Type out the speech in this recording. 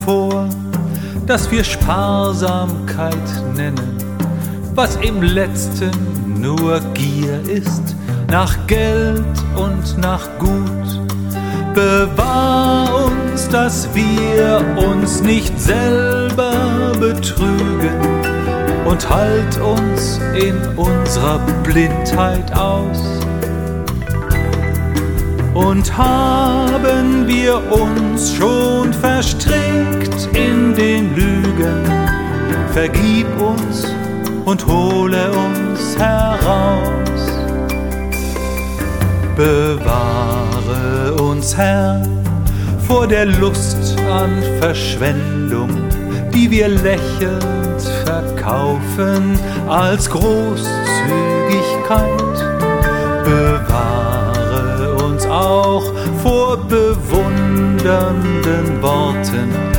vor, dass wir Sparsamkeit nennen, was im Letzten nur Gier ist, nach Geld und nach Gut. Bewahr uns, dass wir uns nicht selber betrügen, und halt uns in unserer Blindheit aus. Und haben wir uns schon verstrickt in den Lügen, vergib uns und hole uns heraus. Bewahre uns, Herr, vor der Lust an Verschwendung, die wir lächelnd verkaufen als Großzügigkeit. Bewahre uns auch vor bewundernden Worten,